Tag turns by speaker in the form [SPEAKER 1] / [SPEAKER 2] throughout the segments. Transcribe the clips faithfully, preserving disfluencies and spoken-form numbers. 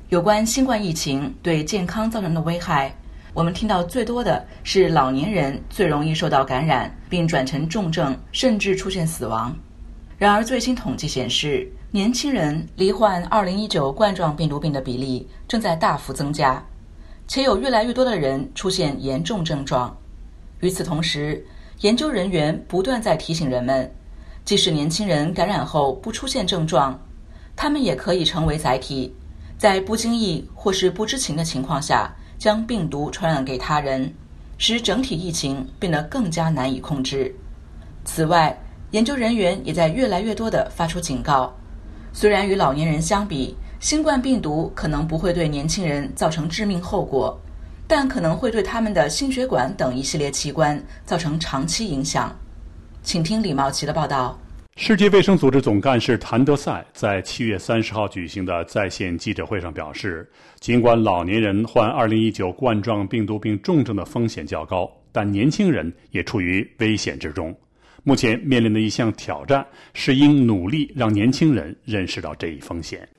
[SPEAKER 1] 有关新冠疫情对健康造成的危害，我们听到最多的是老年人最容易受到感染，并转成重症，甚至出现死亡。然而最新统计显示，年轻人罹患二零一九冠状病毒病的比例正在大幅增加，且有越来越多的人出现严重症状。与此同时，研究人员不断在提醒人们，即使年轻人感染后不出现症状，他们也可以成为载体，在不经意或是不知情的情况下将病毒传染给他人，使整体疫情变得更加难以控制。此外，研究人员也在越来越多地发出警告，虽然与老年人相比，新冠病毒可能不会对年轻人造成致命后果，但可能会对他们的心血管等一系列器官造成长期影响。请听李茂奇的报道。
[SPEAKER 2] 世界卫生组织总干事谭德赛在七月三十号举行的在线记者会上表示，尽管老年人患二零一九冠状病毒病重症的风险较高，但年轻人也处于危险之中。目前面临的一项挑战是应努力让年轻人认识到这一风险。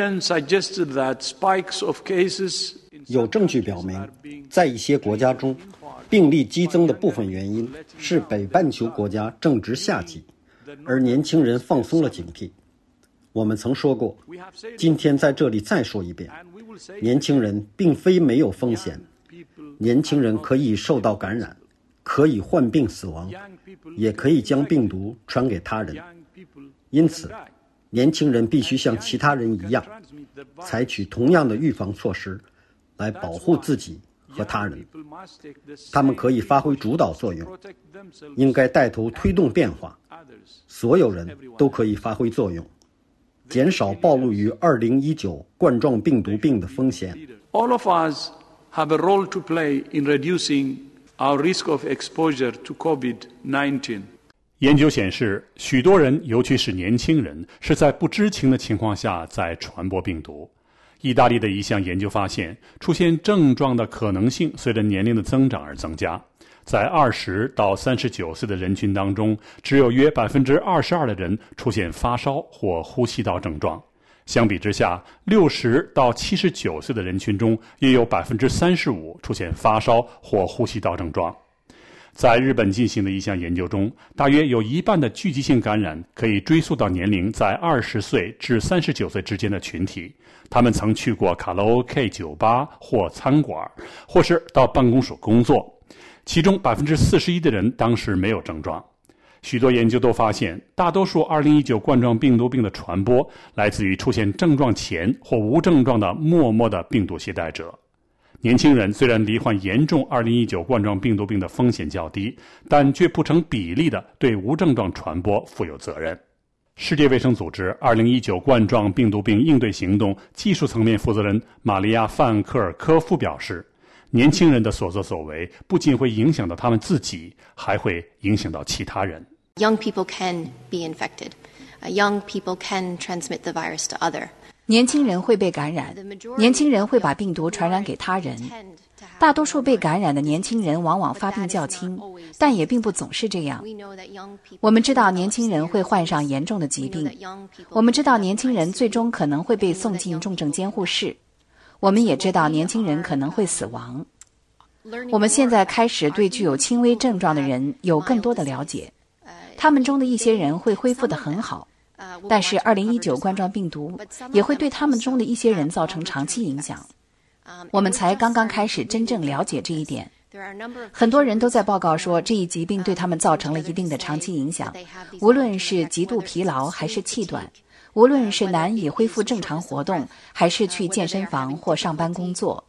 [SPEAKER 3] 有证据表明，在一些国家中，病例激增的部分原因是北半球国家正值夏季，而年轻人放松了警惕。我们曾说过，今天在这里再说一遍，年轻人并非没有风险，年轻人可以受到感染，可以患病死亡，也可以将病毒传给他人。因此，年轻人必须像其他人一样，采取同样的预防措施来保护自己和他人。他们可以发挥主导作用，应该带头推动变化。所有人都可以发挥作用，减少暴露于二零一九冠状病毒病的风险。
[SPEAKER 4] All of us have a role to play in reducing our risk of exposure to COVID nineteen.
[SPEAKER 2] 研究显示，许多人，尤其是年轻人，是在不知情的情况下在传播病毒。意大利的一项研究发现，出现症状的可能性随着年龄的增长而增加。在二十到三十九岁的人群当中，只有约百分之二十二的人出现发烧或呼吸道症状。相比之下，六十到七十九岁的人群中，也有百分之三十五出现发烧或呼吸道症状。在日本进行的一项研究中，大约有一半的聚集性感染可以追溯到年龄在二十岁至三十九岁之间的群体。他们曾去过卡拉 OK 酒吧或餐馆，或是到办公室工作。其中百分之四十一的人当时没有症状。许多研究都发现，大多数二零一九冠状病毒病的传播来自于出现症状前或无症状的默默的病毒携带者。年轻人虽然罹患严重二零一九冠状病毒病的风险较低，但却不成比例地对无症状传播负有责任。世界卫生组织二零一九冠状病毒病应对行动技术层面负责人玛利亚·范克尔科夫表示，年轻人的所作所为不仅会影响到他们自己，还会影响到其他人。
[SPEAKER 5] Young people can be infected. Uh, young people can transmit the virus to other.
[SPEAKER 6] 年轻人会被感染，年轻人会把病毒传染给他人。大多数被感染的年轻人往往发病较轻，但也并不总是这样。我们知道年轻人会患上严重的疾病，我们知道年轻人最终可能会被送进重症监护室，我们也知道年轻人可能会死亡。我们现在开始对具有轻微症状的人有更多的了解，他们中的一些人会恢复得很好，但是二零一九冠状病毒也会对他们中的一些人造成长期影响。我们才刚刚开始真正了解这一点。很多人都在报告说这一疾病对他们造成了一定的长期影响，无论是极度疲劳还是气短，无论是难以恢复正常活动，还是去健身房或上班工作。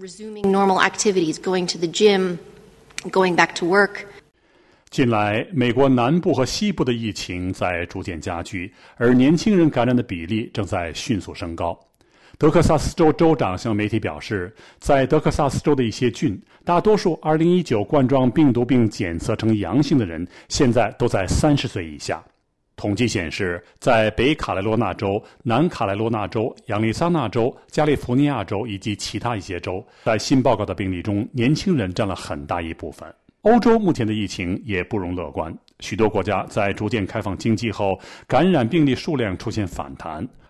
[SPEAKER 2] 近来，美国南部和西部的疫情在逐渐加剧，而年轻人感染的比例正在迅速升高。德克萨斯州州长向媒体表示，在德克萨斯州的一些郡，大多数二零一九冠状病毒病检测呈阳性的人现在都在三十岁以下。统计显示，在北卡罗来纳州、南卡罗来纳州、亚利桑那州、加利福尼亚州以及其他一些州，在新报告的病例中，年轻人占了很大一部分。欧洲目前的疫情也不容乐观，许多国家在逐渐开放经济后，感染病例数量出现反弹，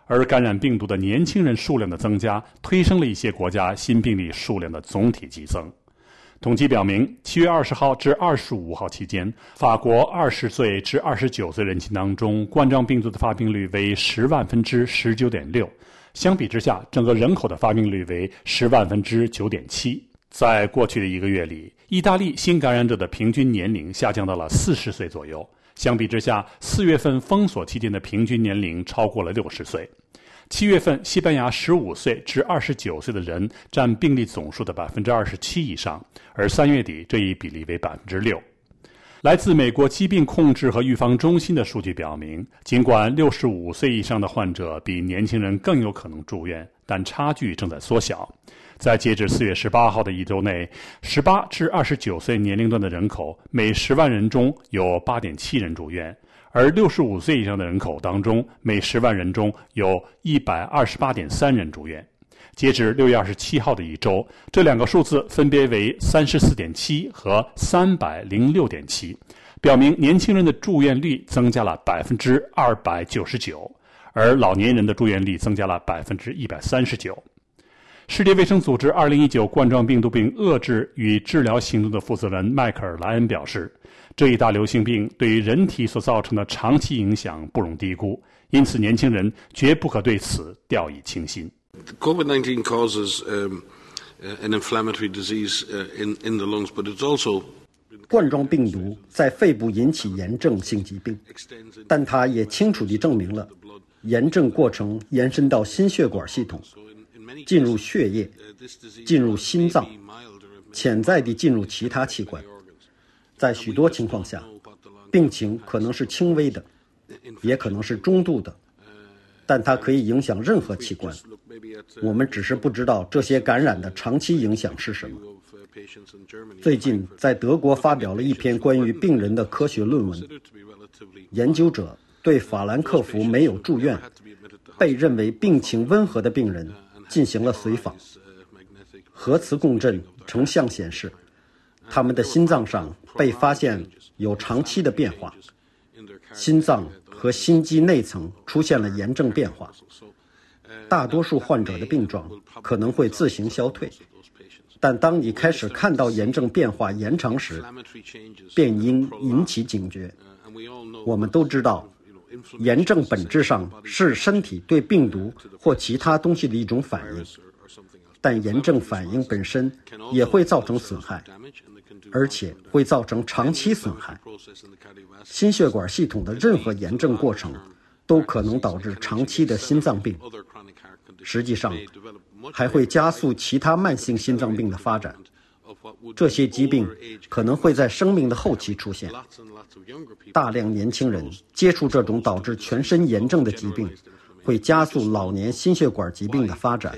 [SPEAKER 2] 而感染病毒的年轻人数量的增加，推升了一些国家新病例数量的总体激增。统计表明，七月二十号至二十五号期间，法国二十岁至二十九岁人群当中，冠状病毒的发病率为十万分之十九点六，相比之下，整个人口的发病率为十万分之九点七。在过去的一个月里，意大利新感染者的平均年龄下降到了四十岁左右，相比之下，四月份封锁期间的平均年龄超过了六十岁。七月份，西班牙十五岁至二十九岁的人占病例总数的百分之二十七以上，而三月底这一比例为百分之六。来自美国疾病控制和预防中心的数据表明，尽管六十五岁以上的患者比年轻人更有可能住院，但差距正在缩小。在截至四月十八号的一周内，十八至二十九岁年龄段的人口每十万人中有 八点七 人住院，而六十五岁以上的人口当中，每十万人中有 一百二十八点三 人住院。截至六月二十七号的一周，这两个数字分别为 三十四点七 和 三百零六点七， 表明年轻人的住院率增加了 百分之二百九十九， 而老年人的住院率增加了 百分之一百三十九。世界卫生组织二零一九冠状病毒病遏制与治疗行动的负责人迈克尔·莱恩表示，这一大流行病对于人体所造成的长期影响不容低估，因此年轻人绝不可对此掉以轻心。
[SPEAKER 7] COVID nineteen causes um, an inflammatory disease in, in the lungs, but it's also
[SPEAKER 3] 冠状病毒在肺部引起炎症性疾病，但它也清楚地证明了炎症过程延伸到心血管系统，进入血液，进入心脏，潜在地进入其他器官。在许多情况下，病情可能是轻微的，也可能是中度的，但它可以影响任何器官。我们只是不知道这些感染的长期影响是什么。最近在德国发表了一篇关于病人的科学论文，研究者对法兰克福没有住院、被认为病情温和的病人进行了随访。核磁共振成像显示，他们的心脏上被发现有长期的变化，心脏和心肌内层出现了炎症变化。大多数患者的病状可能会自行消退，但当你开始看到炎症变化延长时，便应引起警觉。我们都知道，炎症本质上是身体对病毒或其他东西的一种反应，但炎症反应本身也会造成损害，而且会造成长期损害。心血管系统的任何炎症过程都可能导致长期的心脏病，实际上还会加速其他慢性心脏病的发展。这些疾病可能会在生命的后期出现。大量年轻人接触这种导致全身炎症的疾病，会加速老年心血管疾病的发展。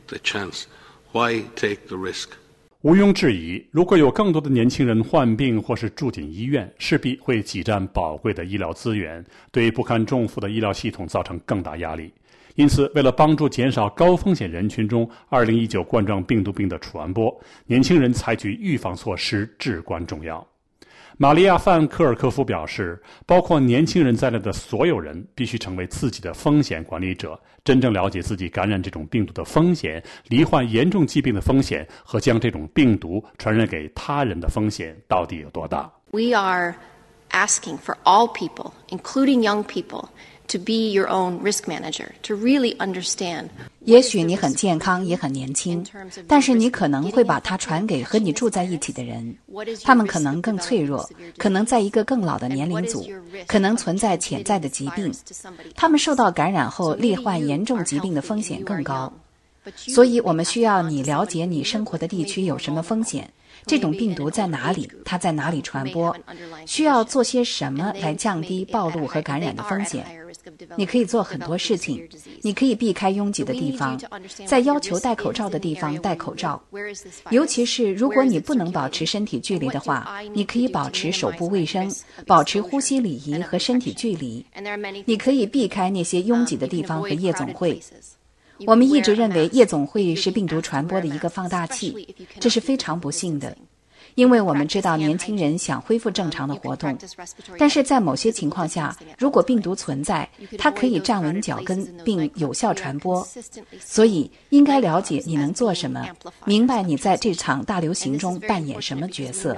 [SPEAKER 2] 毋庸置疑，如果有更多的年轻人患病或是住进医院，势必会挤占宝贵的医疗资源，对不堪重负的医疗系统造成更大压力。因此，为了帮助减少高风险人群中二零一九冠状病毒病的传播，年轻人采取预防措施至关重要。玛利亚·范科尔科夫表示，包括年轻人在内的所有人必须成为自己的风险管理者，真正了解自己感染这种病毒的风险、罹患严重疾病的风险和将这种病毒传染给他人的风险到底有多大。
[SPEAKER 5] We are asking for all people, including young people, to be your own risk manager, to really understand.
[SPEAKER 6] 也许你很健康也很年轻，但是你可能会把它传给和你住在一起的人，他们可能更脆弱，可能在一个更老的年龄组，可能存在潜在的疾病，他们受到感染后罹患严重疾病的风险更高。所以我们需要你了解你生活的地区有什么风险，这种病毒在哪里，它在哪里传播，需要做些什么来降低暴露和感染的风险。你可以做很多事情，你可以避开拥挤的地方，在要求戴口罩的地方戴口罩，尤其是如果你不能保持身体距离的话，你可以保持手部卫生，保持呼吸礼仪和身体距离。你可以避开那些拥挤的地方和夜总会。我们一直认为夜总会是病毒传播的一个放大器，这是非常不幸的， 因为我们知道年轻人想恢复正常的活动，但是在某些情况下，如果病毒存在，它可以站稳脚跟并有效传播。所以应该了解你能做什么，明白你在这场大流行中扮演什么角色。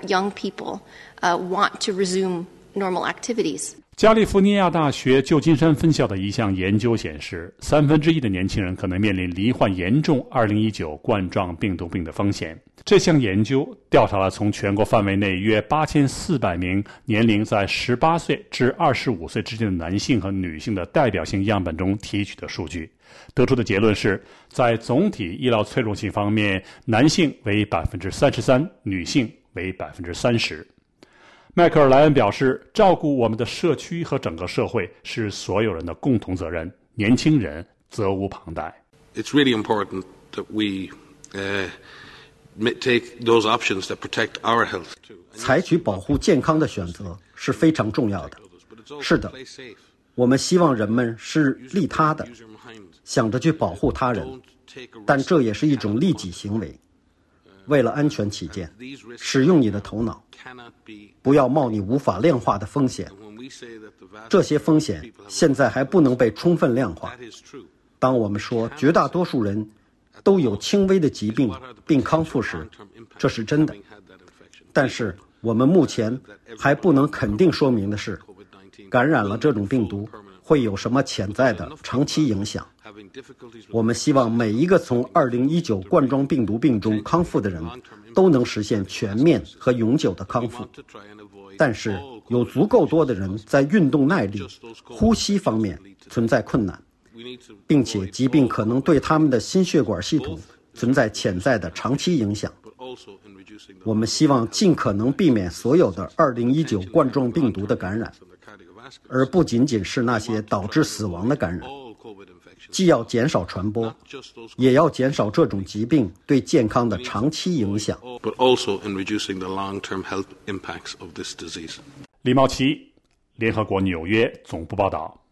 [SPEAKER 2] 加利福尼亚大学旧金山分校的一项研究显示，三分之一的年轻人可能面临罹患严重二零一九冠状病毒病的风险。这项研究调查了从全国范围内约八千四百名年龄在十八岁至二十五岁之间的男性和女性的代表性样本中提取的数据，得出的结论是，在总体医疗脆弱性方面，男性为百分之三十三，女性为百分之三十。迈克尔·莱恩表示，照顾我们的社区和整个社会是所有人的共同责任，年轻人责无旁贷。
[SPEAKER 7] It's really important that we uh, take those options that protect our health too.
[SPEAKER 3] 采取保护健康的选择是非常重要的。是的，我们希望人们是利他的，想着去保护他人，但这也是一种利己行为。为了安全起见，使用你的头脑，不要冒你无法量化的风险。这些风险现在还不能被充分量化。当我们说绝大多数人都有轻微的疾病并康复时，这是真的。但是我们目前还不能肯定说明的是，感染了这种病毒会有什么潜在的长期影响。我们希望每一个从二零一九冠状病毒病中康复的人都能实现全面和永久的康复。但是有足够多的人在运动耐力、呼吸方面存在困难，并且疾病可能对他们的心血管系统存在潜在的长期影响。我们希望尽可能避免所有的二零一九冠状病毒的感染，而不仅仅是那些导致死亡的感染。既要减少传播，也要减少这种疾病对健康的长期影响。
[SPEAKER 2] 李茂奇，联合国纽约总部报道。